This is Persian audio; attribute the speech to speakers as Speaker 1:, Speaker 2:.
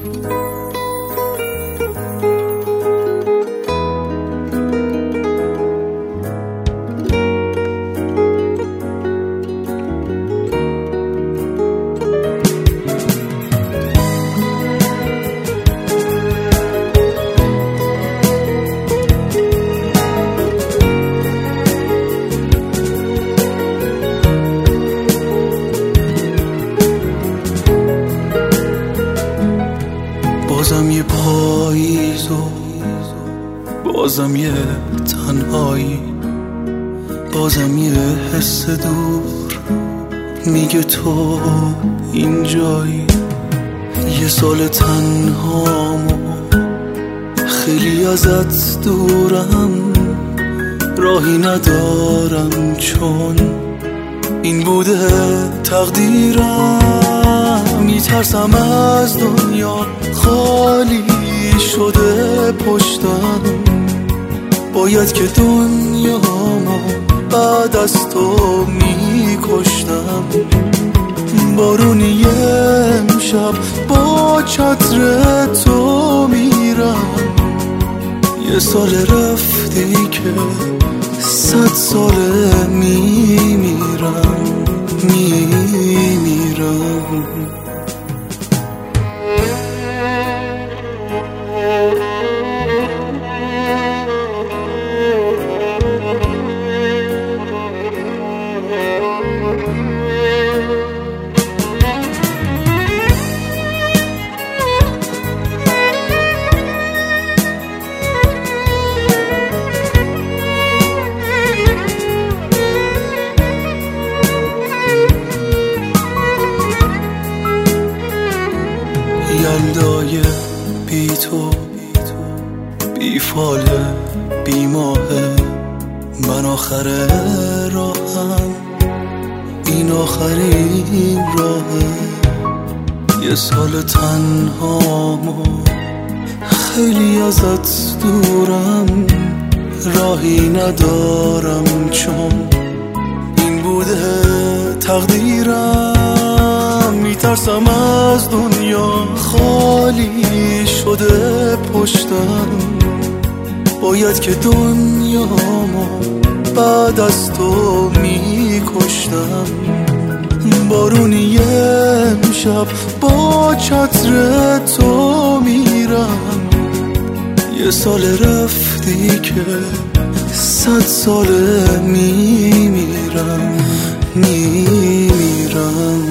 Speaker 1: بازم یه پاییز و بازم یه تنهایی، بازم یه حس دور میگه تو اینجایی. یه سال تنهام و خیلی ازت دورم، راهی ندارم چون این بوده تقدیرم. میترسم از دنیا خالی شده پشتم، باید که دنیامو بعد از تو میکشتم. بارونی امشب با چتر تو میرم، یه سال رفتی که 100 ساله میمیرم. یلدای بی تو، بی فاله، بی ماهه، من آخر راهم، این آخرین راهه. یه سال تنهام و خیلی ازت دورم، راهی ندارم چون این بوده تقدیرم. میترسم از دنیا خالی شده پشتم، باید که دنیامو بعد از تو میکشتم. بارونی امشب با چتر تو میرم، یه سال رفتی که 100 ساله میمیرم.